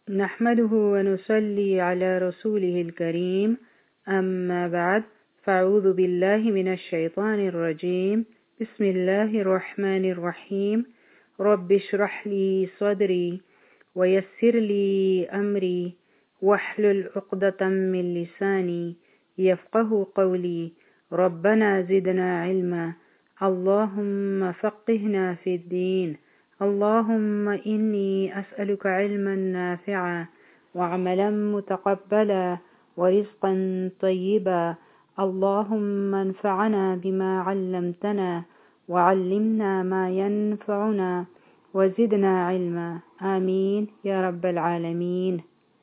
نحمده ونصلي على رسوله الكريم أما بعد فأعوذ بالله من الشيطان الرجيم بسم الله الرحمن الرحيم رب اشرح لي صدري ويسر لي أمري واحلل عقدة من لساني يفقه قولي ربنا زدنا علما اللهم فقهنا في الدين اللهم إني أسألك علما نافعا وعملا متقبلا ورزقا طيبا اللهم انفعنا بما علمتنا وعلمنا ما ينفعنا وزدنا علما آمين يا رب العالمين.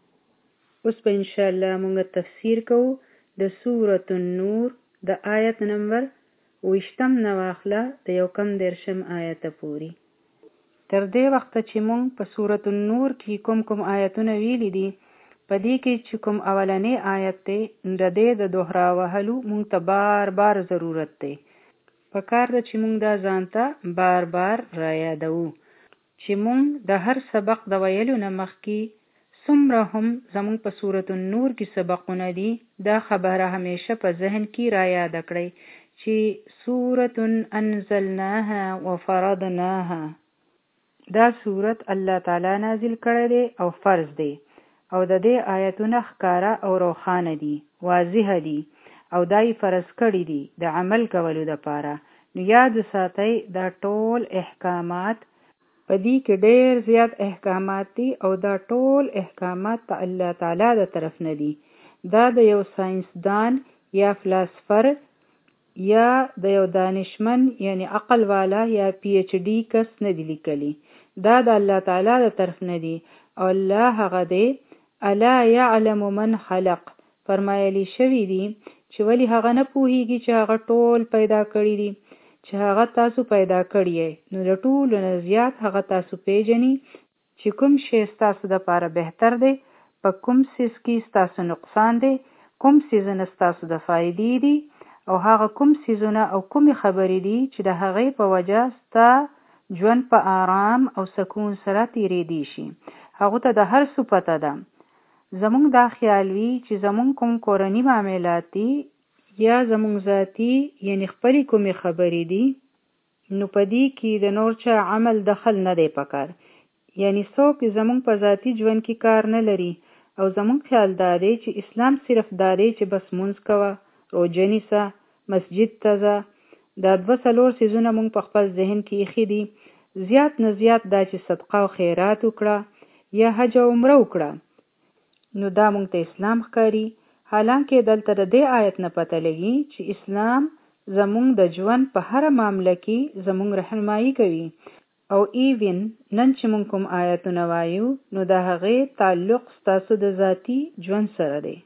اوس به انشاءالله مونږ تفسیر کوو د سورة النور د آیت نمبر 20 نه واخله د 1 آیت پوری. تر دې وخت چې مونږ په سورة النور کې کوم آیتونه ویلي دي، په دې کې چې کوم اولنې آیت دی د دې د دوهرا وهلو مونږ ته بار بار ضرورت دی. پکار ده چې مونږ دا ځان ته بار بار را یادوو چې مونږ د هر سبق د ویلو نه مخکې څومره هم زمونږ په سورة النور کې سبقونه دي، دا خبره همیشه په ذهن کې را یاد کړئ چې سورة انزلناها وفرضناها، دا صورت الله تعالی نازل کړی دی او فرض دی او د دې آیتونه ښکاره او روښانه دي، واضح دي او دای فرض کړی دي د عمل کولو لپاره. نو یاد ساتئ دا ټول احکامات په دې کې ډېر زیات احکامات دي او دا ټول احکامات ته الله تعالی د طرف نه دي. دا د یو ساینسدان یا فلسفر یا د یو دانشمن یعنی عقل والا یا پی ایچ ډی کس نه دی لیکلی، دا د الله تعالی د طرف نه دی او الله هغه دی الا یعلم من خلق فرمایلی شوی دی چې ولی هغه نه پوهیږي چې هغه ټول پیدا کړی دی، چې هغه تاسو پیدا کړی یې، نو د ټولو نه زیات هغه تاسو پیژني چې کوم شی ستاسو دپاره بهتر دی، په کوم څیز کې ستاسو نقصان دی، کوم څیزونه ستاسو د فایدې دي او هغه کوم څیزونه او کومې خبرې دي چې د هغې په وجه ستا ژوند په آرام او سکون سره تیریدی شي. هغه ته د هر څه پته ده. زمونږ دا خیال وي چې زمونږ کوم کورني معاملات دي یا زمونږ ذاتي یعنی خپلې کومې خبرې دي، نو په دې کې د نور چا عمل دخل نه دی پکار، یعنی څوک زمونږ په ذاتي ژوند کې کار نه لري او زمونږ خیال دا دی چې اسلام صرف دا دی چې بس مونځ کوه، روژه نیسه، مسجد ته ځه، دا 2-3 څیزونه مونږ په خپل ذهن کې ایښي دي. زیات نه زیات دا چې صدقه او خیرات وکړه یا حج او عمره وکړه، نو دا مونږ ته اسلام ښکاري. حالانکه دلته د دې آیت نه پته لګي چې اسلام زمونږ د ژوند په هر معامله کې زمونږ رهنمایي کوي او ایون نن چې مونږ کوم آیتونه وایو نو د هغې تعلق ستاسو د ذاتي ژوند سره دی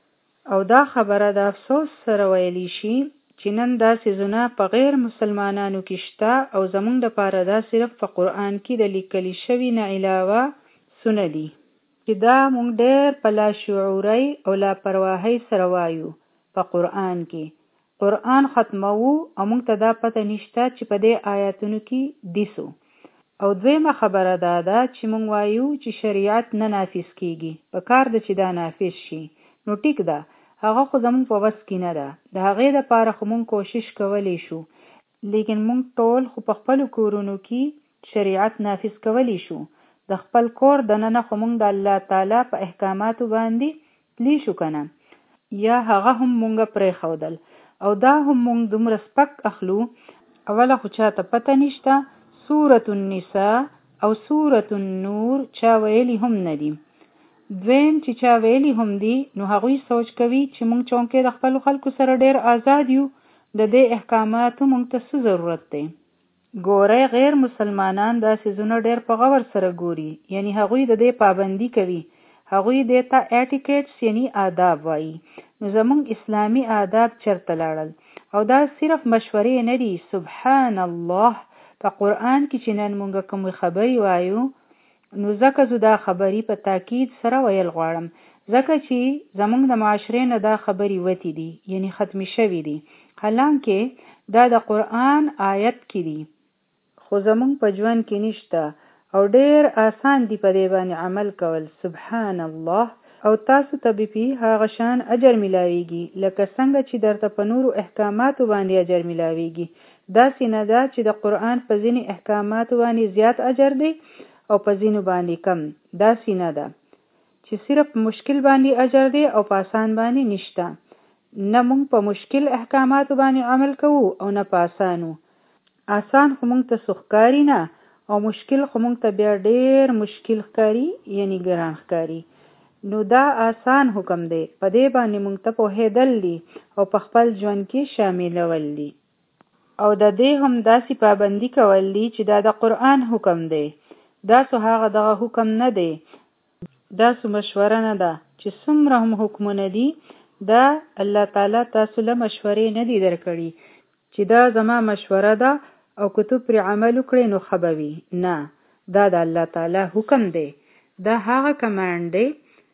او دا خبره د افسوس سره ویلی شي چې نن دا څیزونه په غیر مسلمانانو کې شته او زمونږ دپاره دا صرف په قرآن کې د لیکلي شوي نه علاوه سونه دي چې دا مونږ ډېر په لاشعورۍ او لاپرواهۍ سره وایو. په قرآن کې قرآن ختموو او مونږ ته دا پته نشته چې په دې آیاتونو کې دیسو. او دویمه خبره دا ده چې مونږ وایو چې شریعت نه نافذ کیږي، په کار ده چې دا نافذ شي. نو ټیک ده، هغه خو زمونږ په وس کې نه ده، د هغې دپاره خو مونږ کوشش کولی شو، لیکن مونږ ټول خو په خپلو کورونو کې شریعت نافذ کولی شو. د خپل کور دننه خو مونږ د الله تعالی په احکاماتو باندې تلی شو کنه، یا هغه هم مونږ پرېښودل او دا هم مونږ دومره سپک اخلو. اوله خو چاته پته نشته سورة النساء او سورة النور چا ویلی هم ندی. دویم چې چا ویلی هم دی نو هغوی سوچ کوي چې مونږ چونکې د خپلو خلکو سره ډیر آزاد یو، د دې احکاماتو مونږ ته څه ضرورت دی. ګورئ غیر مسلمانان دا څیزونه ډیر په غور سره ګوري، یعنی هغوی د دې پابندي کوي، هغوی دې ته ایټیکیټس یعنی آداب وایي. نو زمونږ اسلامي آداب چرته لاړل او دا صرف مشورې نه دي. سبحان الله، په قرآن کې چې نن مونږ کوم خبرې وایو نو ځکه زه دا خبرې په تاکید سره ویل غواړم، ځکه چې زمونږ د معاشرې نه دا خبرې وتی دي یعنی ختمې شوي دي، حالانکه دا د قرآن آیت کې دي خو زمونږ په ژوند کې نشته او ډیر آسان دی په دې باندې عمل کول. سبحان الله. او تاسو ته به هغه شان اجر ملاويږي لکه څنګه چې درته په نورو احکاماتو باندې اجر ملاويږي. دا سینه ده چې د قرآن په ځینې احکاماتو باندې زیات اجر دی او په ځینو باندې کم. دا سینه ده چې صرف مشکل باندې اجر دی او په آسان باندې نشته. نه مونږ په مشکل احکاماتو باندې عمل کوو او نه په آسانو. آسان خو مونږ ته سختکاری نه او مشکل خو مونږ ته بیا ډیر مشکل ښکاري یعنی ګران ښکاري. نو دا آسان حکم دی، په دې باندې مونږ ته پوهېدل دي او په خپل ژوند کې شاملول دي. او د دې هم داسې پابندي کول دي چې دا د قرآن حکم دی. دا سو هغه دغه حکم نه دی. دا سو مشوره نه ده چې څومره هم حکمونه دي دا الله تعالی تاسو له مشورې نه دی درکړي چې دا زما مشوره ده او که تو پر عمل وکړې نو ښه به وي. نه، دا د الله تعالی حکم دی. دا هغه کمانډ دی.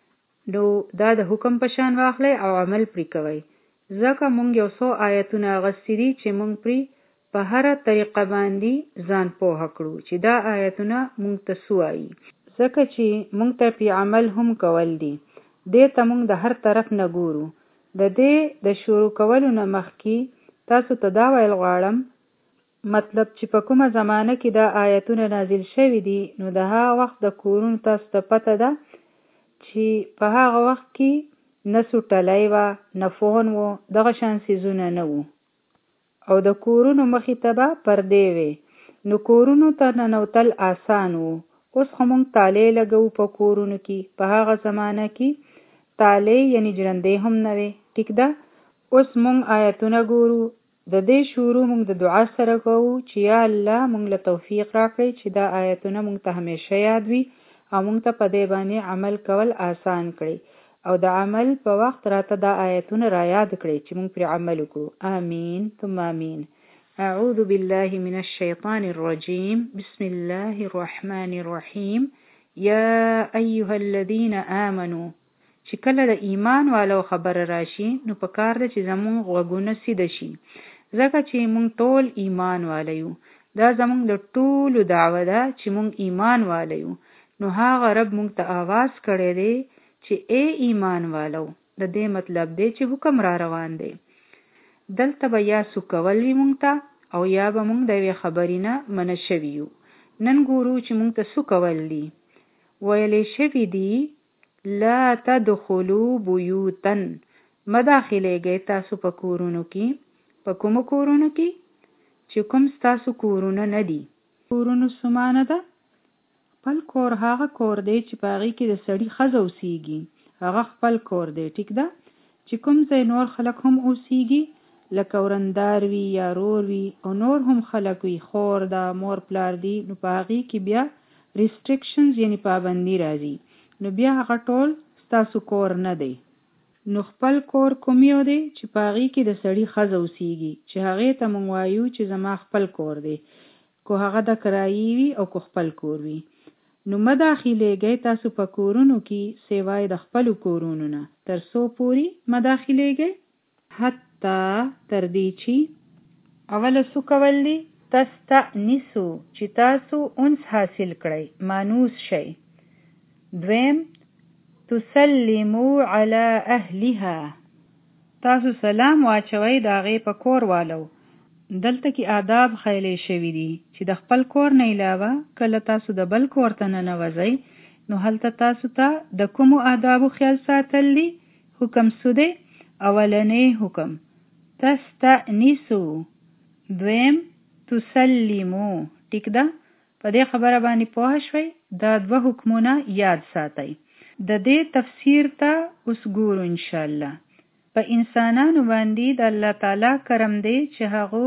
نو دا د حکم په شان واخلئ او عمل پرې کوئ. ځکه مونږ یو څو آیتونه اغوستي دي چې مونږ پرې په هره طریقه باندې ځان پوهه کړو چې دا آیتونه مونږ ته څه وایي. ځکه چې مونږ ته پرې عمل هم کول دي. دې ته مونږ د هر طرف نه ګورو. د دې د شروع کولو نه مخکې تاسو ته دا ویل غواړم، مطلب چې په کومه زمانه کې دا آیتونه نازل شوي دي نو د هغه وخت د کورونو تاسو ته پته ده چې په هغه وخت کې نه سوټلی وه، نه فون و، دغه شان څیزونه نه وو. او د کورونو مخې ته به پردې وې. نو کورونو ته ننوتل آسان وو. اوس خو مونږ تالې لګوو په کورونو کې. په هغه زمانه کې تالې یعنی جرندې هم نه وې. ټیک ده. اوس مونږ آیتونه ګورو. د دې شروع مونږ د دعا سره کوو چې یا الله مونږ له توفیق راکړي چې دا آیتونه مونږ ته همیشه یاد وي او مونږ ته په دې باندې عمل کول آسان کړي او د عمل په وخت راته دا آیتونه را یاد کړي چې مونږ پر عمل وکړو. آمین ثم آمین. اعوذ بالله من الشیطان الرجیم. بسم الله الرحمن الرحیم. یا ایها الذین آمنوا. چې کله د ایمان والو خبره راشي نو په کار ده چې زمونږ غوږونه سیده شي. ځکه چې مونږ ټول ایمان والیو. دا زمونږ د ټولو دعوه ده چې مونږ ایمان والیو. نو هغه رب مونږ ته آواز کړی دی چې ای ایمان والو. د دې مطلب دی چې حکم را روان دی. دلته به یا سو کول وي مونږ ته او یا به مونږ د یوې خبرې نه منع شوي یو. نن ګورو چې مونږ ته سو کول دي. ویلې شوي دي لا تدخلوا بیوتا. مه داخلیږئ تاسو په کورونو کې. په کومو کورونو کې چې کوم ستاسو کورونه نه دي. کورونو سمانه ده خپل کور. هغه کور دی چې په هغې کې د سړي ښځه اوسیږي. هغه خپل کور دی. ټیک ده. چې کوم ځای نور خلک هم اوسیږي لکه ورندار وي یا رور وي او نور هم خلک وي، خور ده، مور پلار دي، نو په هغې کې بیا ریسټریکشنز یعنی پابندي راځي. نو بیا هغه ټول ستاسو کور نه دی. نو خپل کور کوم یو دی چې په هغې کې د سړي ښځه اوسیږي چې هغې ته مونږ وایو چې زما خپل کور دی، کو هغه د کرایې وي او کو خپل کور وي. نو مه داخلیږئ تاسو په کورونو کې سوای د خپلو کورونو نه. تر څو پورې مه داخلیږئ؟ حتی تر دې چې اوله څه کول دي؟ تستأنسو، چې تاسو انس حاصل کړئ، مانوس شئ. دویم تسلمو علی اهلها، تاسو سلام واچوئ د هغې په کور والو. دلته کې آداب خیلی شوي دي چې د خپل کور نه علاوه کله تاسو د بل کور ته ننوځئ نو هلته تاسو ته د کومو آدابو خیال ساتل دي؟ حکم څه دی؟ اولنی حکم تستأنسو، دویم تسلمو. ټیک ده. په دې خبره باندې پوه شوئ؟ دا دوه حکمونه یاد ساتئ. د دې تفسیر ته اوس ګورو انشاءالله. په انسانانو باندې د الله تعالی کرم دی چې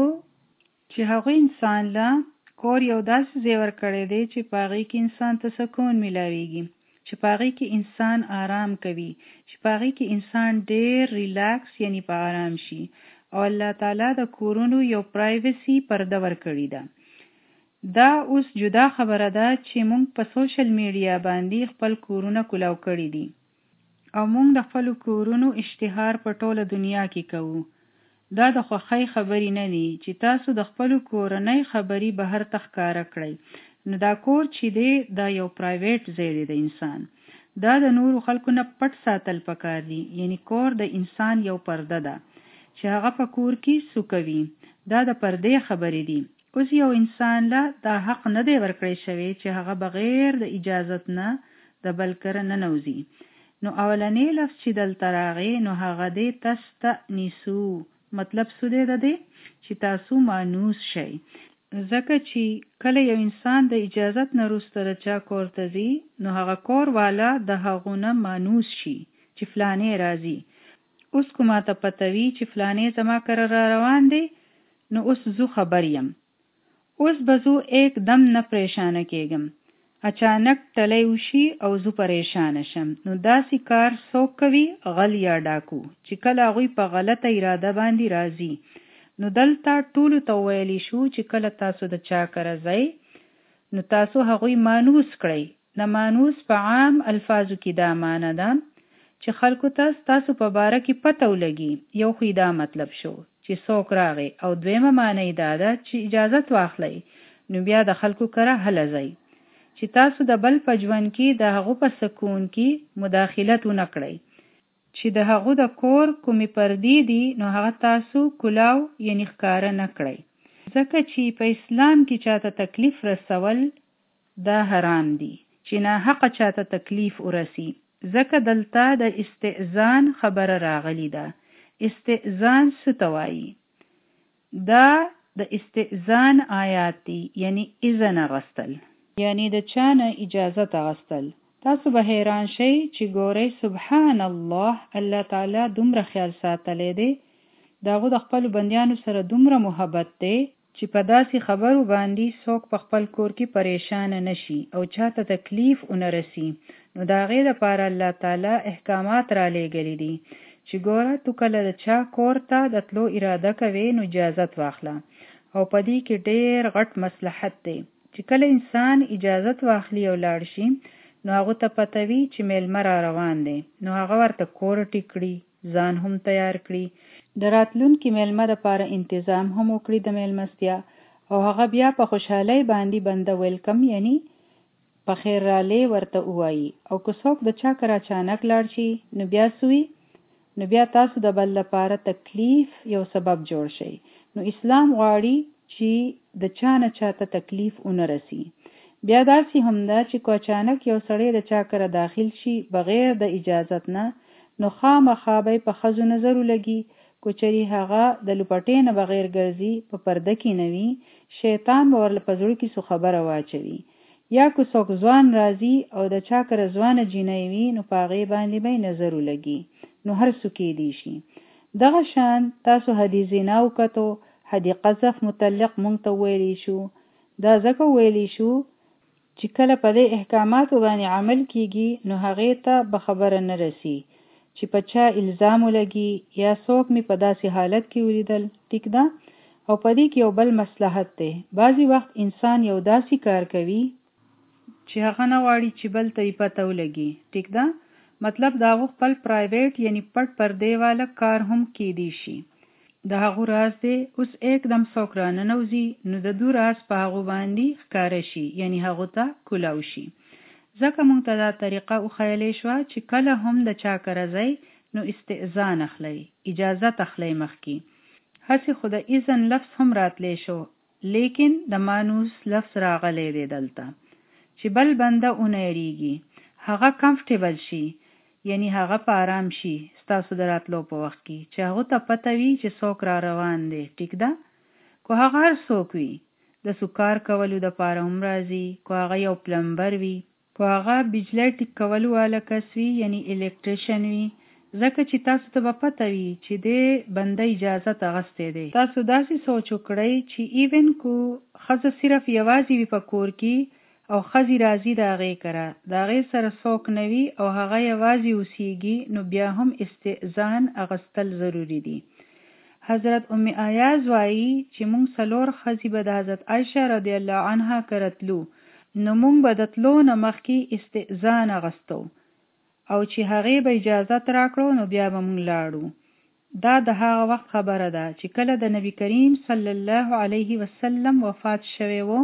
هغه انسان له کور یو داسې ځای ورکړی دی چې په هغې کې انسان ته سکون میلاویږي، چې په هغې کې انسان آرام کوي، چې په هغې کې انسان ډېر ریلاکس یعنی په آرام شي. او الله تعالی د کورونو یو پرایویسی پرده ورکړې ده. دا اوس جدا خبره ده چې مونږ په سوشل میډیا باندې خپل کورونه کولاو کړي دي او مونږ د خپل کورونو اشتهار په ټوله دنیا کې کوو. دا د خوښۍ خبرې نه دي چې تاسو د خپل کورنۍ خبرې بهر ته ښکاره کړئ. نو دا کور چې دی دا یو پرایویټ ځای دی د انسان. دا د نورو خلکو نه پټ ساتل پکار دي. یعنی کور د انسان یو پرده ده چې هغه په کور کې څه کوي. دا د پردې خبرې دي. اوس یو انسان له دا حق نه دی ورکړی شوی چې هغه بغیر د اجازت نه د بل کره ننوځي. نو اولنې لفظ چې دلته راغی نو هغه دی تستأنسو. مطلب څه دی د دې چې تاسو مانوس شئ. ځکه چې کله یو انسان د اجازت نه وروسته د چا کور ته ځي نو هغه کور والا د هغو نه مانوس شي چې فلانې راځي. اوس کو ماته پته وي چې فلانې زما کره را روان دی نو اوس زه خبر یم. اوس به زه एकदम نه پریشانه کېږم. اچانک ټلی وشي او زه پریشانه شم. نو داسې کار څوک کوي؟ غل یا ډاکو چې کله هغوی په غلطه اراده باندې راځي. نو دلته ټولو ته ویلی شو چې کله تاسو د چا کره ځئ نو تاسو هغوی مانوس کړئ. د مانوس په عام الفاظو کې دا معنی ده چې خلکو ته تاسو په باره کې پته ولګي. یو خو دا مطلب شو چې څوک راغی او دویمه معنی دا ده چې اجازت واخلئ. نو بیا د خلکو کره هله ځئ چې تاسو د بل په ژوند کې د هغو په سکون کې مداخلت ونه کړئ. چې د هغو د کور کومې پردې دي نو هغه تاسو کلاو یعنی ښکاره نه کړئ. ځکه چې په اسلام کې چاته تکلیف رسول دا حرام دي چې ناحقه چاته تکلیف ورسی. ځکه دلته د استئذان خبره راغلی ده. استئذان څه ته وایي؟ دا د استئذان آیات دي یعنی اذن اغستل یعنی د چا نه اجازت اغستل. تاسو به حیران شئ چې ګورئ سبحان الله الله تعالی دومره خیال ساتلی دی. د هغو د خپلو بندیانو سره دومره محبت دی چې په داسې خبرو باندې څوک په خپل کور کې پریشانه نشي او چاته تکلیف ونه رسی. نو د هغې لپاره الله تعالی احکامات را لېږلي دي چې ګوره تو کله د چا کور ته د تلو اراده کوې نو اجازت واخله. او په دې کې ډېر غټ مصلحت دی چې کله انسان اجازت واخلي او لاړ شي نو هغه ته پته وي چې میلمه را روان دی. نو هغه ورته کور ټیک کړي، ځان هم تیار کړي، د راتلونکي میلمه دپاره انتظام هم وکړي د میلمستیا او هغه بیا په خوشحالۍ باندې بنده ویلکم یعنی په خیر رالی ورته ووایي. او که څوک د چا کره اچانک لاړ شي نو بیا سوي نو بیا تاسو د بل لپاره تکلیف یو سبب جوړ شي. نو اسلام غواړي چې د چا نه چاته تکلیف ونه رسی. بیا داسې هم ده چې که اچانک یو سړی د چا کره داخل شي بغیر د اجازت نه نو خامخا به په ښځو نظر ولګي. که چېرې هغه د لپټې نه بغیر ګرځي په پرده کې نه وي شیطان به ورله په زړه کې څه خبره واچوي. یا که څوک ځوان راځي او د چا کره ځوانه جینۍ وي نو په هغې باندې به نظر ولګي. نو هر څه کېدی شي. دغه شان تاسو حدیث زنا وکتو حدیث قذف متعلق مونږ ته ویلی شو. دا ځکه ویلی شو چې کله په دې احکاماتو باندې عمل کیږي نو هغې ته به خبره نه رسی چې په چا الزام ولګي یا څوک مې په داسې حالت کې ولیدل. ټیک ده. او په دې کې یو بل مصلحت دی. بعضی وخت انسان یو داسې کار کوي چې هغه نه غواړي چې بل ته یې پته ولګي. ټیک ده. مطلب د هغو خپل پرایویټ یعنی پټ پردې والا کار هم کیدی شي. د هغو راز دی اوس एकदम څوک را ننوځي نو د دو راز په هغو باندې ښکاره شي یعنی هغو ته کولاو شي. ځکه مونږ ته دا طریقه وښیلی شوه چې کله هم د چا کره ځئ نو استئذان اخلئ، اجازت اخلئ مخکې. هسې خو د اذن لفظ هم راتلی شو لیکن د مانوس لفظ راغلی دی دلته چې بل بنده اونه یریږي هغه کمفټیبل شي یعنی هغه په آرام شي ستاسو د راتلو په وخت کې چې هغه ته پته وي چې څوک را روان دی. ټیک ده. که هغه هر څوک وي د سکار کولو دپاره هم راځي، که هغه یو پلمبر وي، که هغه بجلی ټیک کولو والا کس وي یعنی الکتریشن وي. ځکه چې تاسو ته به پته وي چې دې بنده اجازت اغستی دی. تاسو داسې سوچ وکړئ چې ایون کو ښځه صرف یوازې وي په کور کې او ښځې راځي د هغې کره د هغې سره څوک نه وي او هغه یوازې اوسیږي نو بیا هم استئذان اغستل ضروري دي. حضرت ام ایاز وایي چې مونږ 4 ښځې به د حضرت عایشه رضی الله عنها کره تلو نو مونږ به د تلو نه مخکې استئذان اغستو او چې هغې به اجازت راکړو نو بیا به مونږ لاړو. دا د هغه وخت خبره ده چې کله د نبی کریم صلی الله علیه وسلم وفات شوی و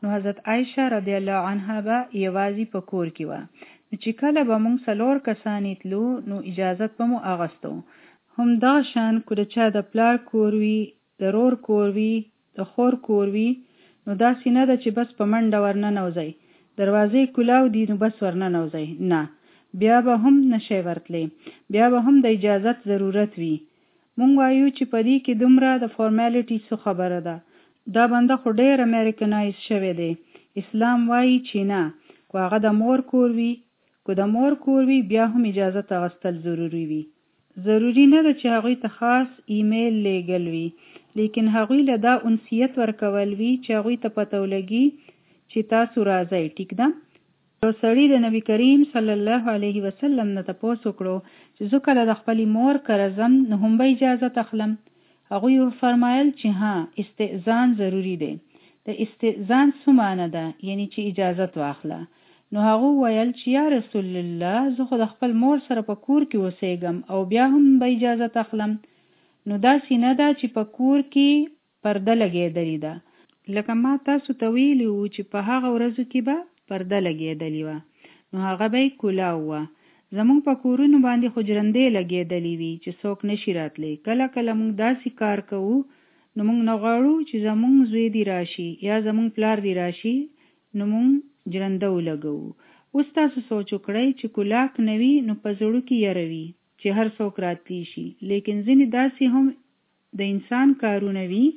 نو حضرت عائشه رضی الله عنها به یوازې په کور کې وه. نو چې کله به موږ 4 کسان تلو نو اجازت به مو اغستو. هم دا شان کو د چا د پلار کور وي، د رور کور وي، د خور کور وي، نو داسې نه ده چې بس په منډه ورننوځئ، دروازې کلاو دي نو بس ورننوځئ. نه، بیا به هم نشئ ورتلی، بیا به هم د اجازت ضرورت وي. مونږ وایو چې په دې کې دومره د فارمالیټي څه خبره ده. دا بنده خو ډېر امریکنایز شوی دی. اسلام وایي چې نه، کو هغه د مور کور وي، کو د مور کور وي، بیا هم اجازت اغوستل ضروري وي. ضروري نه ده چې هغوی ته خاص ایمیل لیږل وي، لیکن هغوی له دا انسیت ورکول وي چې هغوی ته پته ولګي چې تاسو راځئ. ټیک ده؟ یو سړي د نبی کریم صلی الله علیه وسلم نه تپوس وکړو چې زه کله د خپلې مور کره ځم نو هم به اجازت اخلم. هغوی فرمایل چې ها، استئذان ضروري دی. د استئذان څه معنی ده؟ یعنی چې اجازت واخله. نو هغه ویل چې یا رسول الله، زه خو د خپل مور سره په کور کې اوسېږم او بیا هم به اجازت اخلم. نو داسې نه ده چې په کور کې پرده لګېدلې ده. لکه ما تاسو ته ویلي وو چې په هغه ورځو کې به پرده لګېدلې وه، نو هغه به یې کلاو وه. زمونږ په کورونو باندې خو جرندې لګېدلې وي چې څوک نشي راتلی. کله کله مونږ داسې کار کوو نو مونږ نه غواړو چې زمونږ زوی دی راشي یا زمونږ پلار دی راشي، نو مونږ جرنده ولګوو. اوس تاسو سوچ وکړئ چې کلاک نه وي نو په زړه کې یره وي چې هر څوک راتلی شي. لیکن ځینې داسې هم د انسان کارونه وي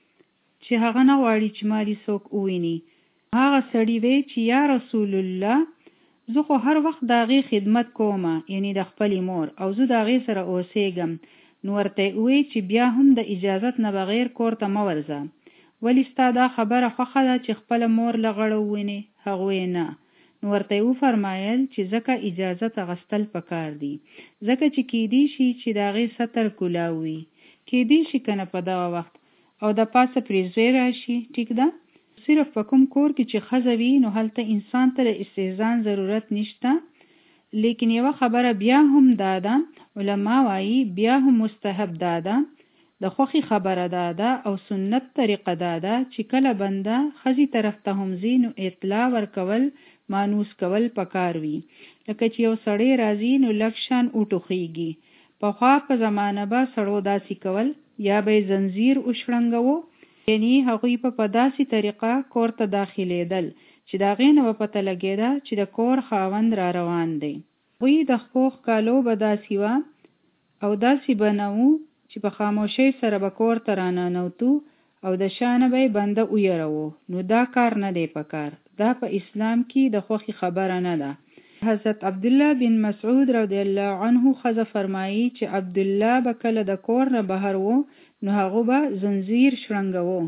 چې هغه نه غواړي چې مالي څوک وویني. هغه سړی وی چې یا رسول الله، زه خو هر وخت د هغې خدمت کوم، یعنی د خپلې مور، او زه د هغې سره اوسېږم. نو ورته وی چې بیا هم د اجازت نه بغیر کور ته مه ورځه. ولې ستا دا خبره خوښه ده چې خپله مور له غړه ووینې؟ هغوی نه. نو ورته وفرمایل چې ځکه اجازت اخیستل پکار دي، ځکه چې کیدی شي چې د هغې ستر کلاو وي، کیدی شي کنه په دغه وخت، او د پاسه پریزوی راشي. ټیک ده؟ صرف په کوم کور کې چې ښځه وي نو هلته انسان ته د استئذان ضرورت نشته. لیکن یوه خبره بیا هم دا ده، علما وایي بیا هم مستحب دا ده، د خوښي خبره دا ده او سنت طریقه دا ده چې کله بنده ښځې طرف ته هم ځي نو اطلاع ورکول، مانوس کول پکار وي. لکه چې یو سړی راځي نو لږ شان وټوخیږي. پخوا په زمانه به سړو داسې کول، یا به زنځیر وشړنګوو، یعنی هغوی په داسې طریقه کور ته داخلېدل چې د هغې نه به پته لګېده چې د کور خاوند را روان دی. هغوی د خپل کالو به داسې وه او داسې به نه وو چې په خاموشۍ سره به کور ته راننوتو او د شانه به یې بنده ویروو. نو دا کار نه دی پکار. دا په اسلام کې د خوښې خبره نه ده. حضرت عبدالله بن مسعود رضی الله عنه ښځه فرمایي چې عبدالله به کله د کور نه بهر وو نو هغه به زنځیر شړنګوو،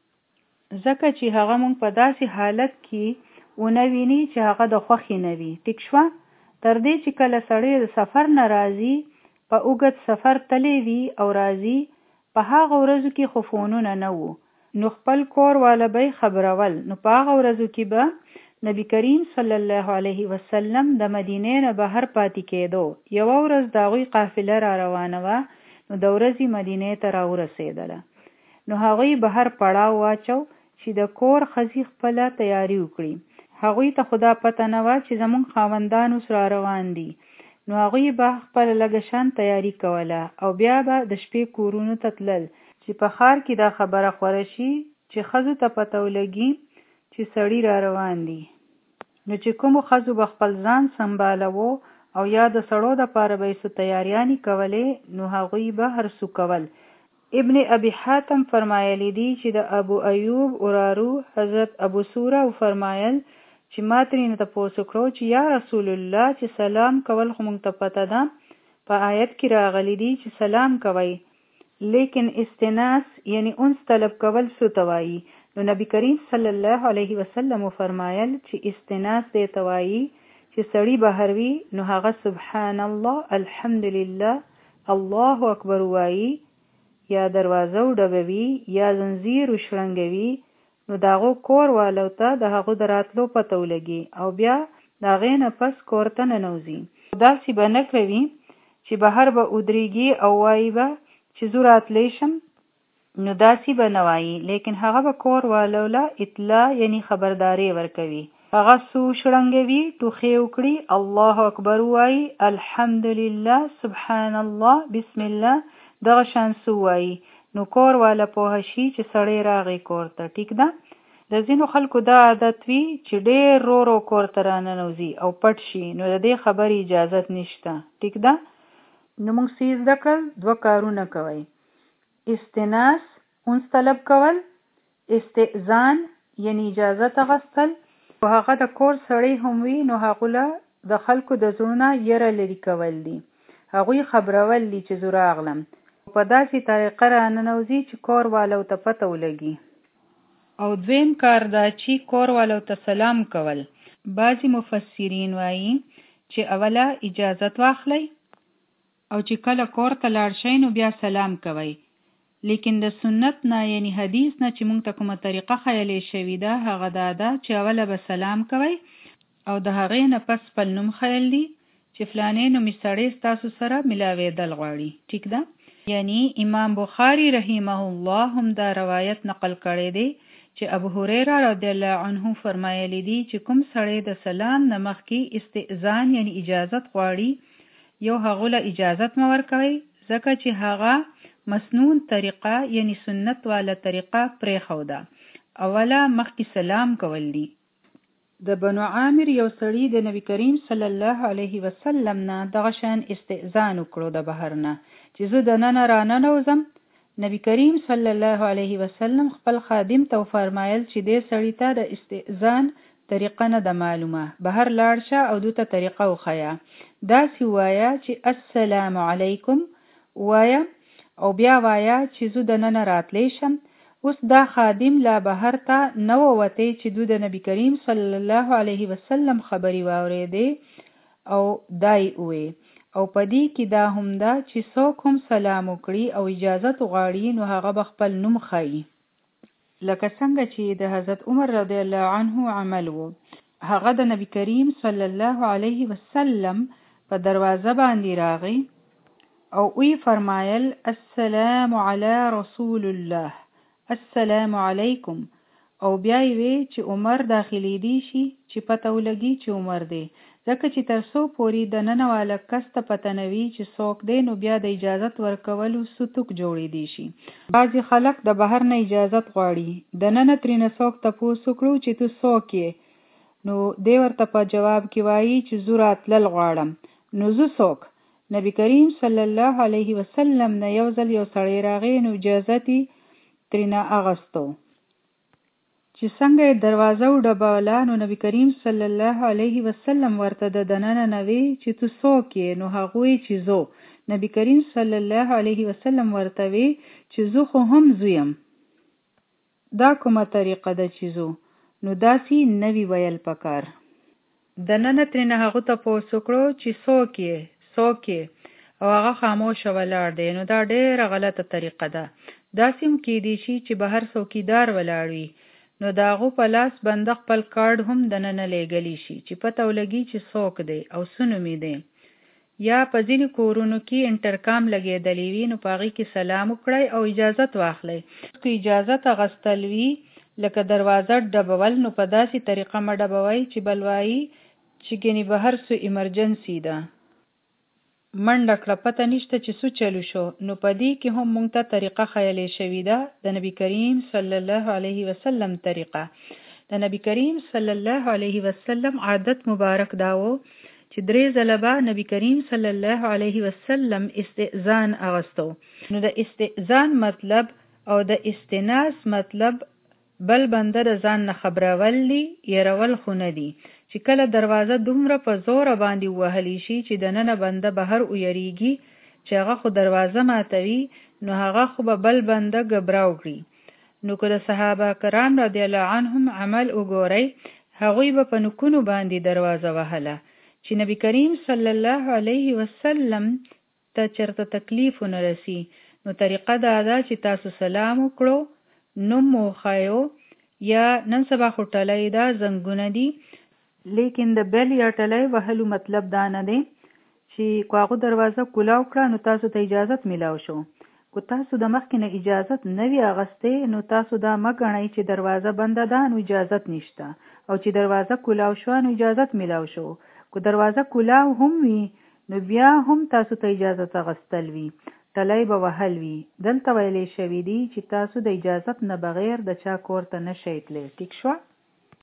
ځکه چې هغه مونږ په داسې حالت کې ونه ویني چې هغه د خوښې نه وي. ټیک شوه؟ تر دې چې کله سړی د سفر نه راځي، په اوږد سفر تلی وي او راځي، په هغه ورځو کې خو فونونه نه وو، نو خپل کور والا به یې خبرول. نو په هغه ورځو کې به نبی کریم صلی الله علیه وسلم د مدینې نه بهر پاتې کېدو. یوه ورځ د هغوی قافله را روانه وه، نو د ورځې مدینې ته را ورسېدله. نو هغوی بهر پړاو واچو چې د کور ښځې خپله تیاری وکړي. هغوی ته خدا پته نه وه چې زمونږ خاوندان اوس را روان دي. نو هغوی به خپله لږه شان تیاری کوله او بیا به د شپې کورونو ته تلل چې په ښار کې دا خبره خوره شي چې ښځو ته پته ولګي چې سړي را روان دي. نو چې کومو ښځو به خپل ځان سنبالوو او یا د سړو دپاره به یې څه تیاریانې کولې، نو هغوی به هر څه کول. ابن ابي حاتم فرمایلی دی چې د ابو ایوب ورارو حضرت ابو سوره فرمایل چې ما ترې نه تپوس وکړو چې یا رسول الله، چې سلام کول خو موږ ته پته ده، په آیت کې راغلی دی چې سلام کوئ، لیکن استناس یعنی انس طلب کول څه ته وایي؟ نو نبی کریم صلی الله علیه وسلم فرمایل چې استناس دې ته وایي چې سړی بهر وي نو هغه سبحان الله، الحمدلله، الله اکبر وایي، یا دروازه وډبوي یا زنځیر وشړنګوي، نو د هغو کور والو ته د هغو د راتلو پته ولګي او بیا د هغې نه پس کور ته ننوځي. داسې به نه کوي چې بهر به ودرېږي او وایي به چې زه راتلی شم نو داسې به نه وایي، لیکن هغه به کور والو له اطلاع یعنی خبرداری ورکوي. هغه سو شړنګوي، ټوخې وکړي، الله اکبر وایي، الحمدلله، سبحان الله، بسم الله، دغه شان سو وایي. نو کور والا پوه شي چې سړی راغی کور ته. ټیک ده؟ د ځینو خلکو دا عادت وي چې ډېر رو رو کور ته راننوځي او پټ شي، نو د دې خبرې اجازت نشته. ټیک ده؟ نو موږ څه زده کړل؟ 2 کارونه کوئ. استئناس، اونس طلب کول، استئذان یعنی اجازت اخیستل. او هغه د کور سړی هم وي، نو هغه له د خلکو د زړونو یره لرې کول دي. هغوی خبرول دي چې زه راغلم. په داسې طریقه راننوځي چې کور والو ته پته ولګي. او دویم کار دا چې کور والو ته سلام کول. بعضی مفسرین وایي چې اوله اجازت واخلئ او چې کله کور ته لاړ شئ نو بیا سلام کوئ. لیکن د سنت نه یعنی حدیث نه چې موږ ته کومه طریقه خیالې شوې ده هغه دا ده چې اوله به سلام کوئ او د هغې نه پس خپل نوم خیال دي چې فلانې نومي سړی ستاسو سره ملاوېدل غواړي. ټیک ده؟ یعنی امام بخاری رحمه الله هم دا روایت نقل کړی دی چې ابو هريره رضی الله عنه فرمایلی دی چې کوم سړی د سلام نه مخکې استئذان یعنی اجازت غواړي یو هغه له اجازت مو ورکوي، ځکه چې هغه مسنون طریقه یعنی سنت والا طریقه پرېښوده. اوله مخکې سلام کول دي. د بنو عامر یو سړي د نبی کریم صلی الله علیه وسلم نه دغه شان استئذان وکړو د بهر نه چې زه د ننه راننوځم. نبی کریم صلی الله علیه وسلم خپل خادم ته فرمایل چې دې سړي ته د استئذان طریقه نه ده معلومه، بهر لاړ شه او دوی ته طریقه وښیه. داسې وایه چې السلام علیکم وایه او بیا وایه چې زه د ننه راتلی شم. اوس دا خادم لا بهر ته نه ووتی چې دوی د نبی کریم صلی الله علیه وسلم خبرې واورېدې او دای وې. او پدې کې دا هم ده چې څوک هم سلام وکړي او اجازت غواړي نو هغه به خپل نوم ښایي. لکه څنګه چې د حضرت عمر رضی الله عنه عمل وو. هغه د نبی کریم صلی الله علیه وسلم په دروازه باندې راغی او وی فرمایل السلام علی رسول الله، السلام علیکم. او بیا وی چې عمر داخلي دی شي چې پته ولګي چې عمر دی، ځکه چې تر څو پورې د ننه والا کس ته پته نه وي چې څوک دی نو بیا د اجازت ورکولو ستوک جوړېدی شي. بعضې خلک د بهر نه اجازت غواړي، د ننه ترېنه څوک تپوس وکړو چې ته څوک یې، نو دی ورته په جواب کې وایي چې زه راتلل غواړم. نو زه څوک؟ نبی کریم صلی الله علیه وسلم نه یو ځل یو سړی راغی نو اجازت یې ترېنه اغوستو. چې څنګه یې دروازه وډبوله نو نبی کریم صلی الله علیه وسلم ورته د دننه نوی چې تو څوک یې؟ نو هغوی چې زو. نبی کریم صلی الله علیه وسلم ورته وی چې زو خو هم زویم. دا کومه طریقه ده چې زو؟ نو داسې نوی ویل پکار. دننه ترېنه هغو ته پوس وکړو چې څوک یې؟ څوک یې؟ او هغه خاموشه ولاړ دی. نو دا ډېره غلطه طریقه ده. داسې هم کیدی شي چې بهر څوکیدار ولاړ وي نو د هغو په لاس بنده خپل کارډ هم دننه لیږلی شي چې پته ولګي چې څوک دی او څه نومې دی. یا په ځینې کورونو کې انټرکام لګېدلی وي نو په هغې کې سلام وکړئ او اجازت واخلئ. که اجازت اخیستل وي لکه دروازه ډبول نو په داسې طریقه مه ډبوئ چې بل وایي چې ګنې بهر څه ایمرجنسي ده، منډه کړه، پته نشته چې څه چلو شو. نو په دې کې هم موږ ته طریقه خیالې شوې ده، د نبی کریم صلی الله علیه وسلم طریقه. د نبی کریم صلی الله علیه وسلم عادت مبارک داو چې 3 ځله به نبی کریم صلی الله علیه وسلم استئذان اغوستو. نو د استئذان مطلب او د استئناس مطلب بل بنده د ځان نه خبرول دي، يرول خو نه دي. چې کله دروازه دومره په زوره باندې وهلی شي چې د ننه بنده بهر ویریږي چې هغه خو دروازه ماتوي نو هغه خو به بل بنده ګبراو کړي. نو که د صحابه کرام رضی الله عنهم عمل وګورئ هغوی به په نکونو باندې دروازه وهله چې نبی کریم صلی الله علیه وسلم ته چرته تکلیف ونه رسی. نو طریقه دا ده چې تاسو سلام وکړو، نوم مو وښایو، یا نن سبا خو ټلۍ ده، زنګونه دي، لیکن د بیل یا ټلۍ وهلو مطلب دا نه دی چې کو هغه دروازه کولاو کړه نو تاسو ته اجازت میلاو شو. خو تاسو د مخکې نه اجازت نه وي اغستې، نو تاسو دا مه ګڼئ چې دروازه بنده ده نو اجازت نشته، او چې دروازه کولاو شوه نو اجازت میلاو شو. که دروازه کولاو هم وي نو بیا هم تاسو ته اجازت اغستل وي، ټلی به وهل وي. دلته ویلی شوي دي چې تاسو د اجازت نه بغیر د چا کور ته نشئ تللی. ټیک شوه؟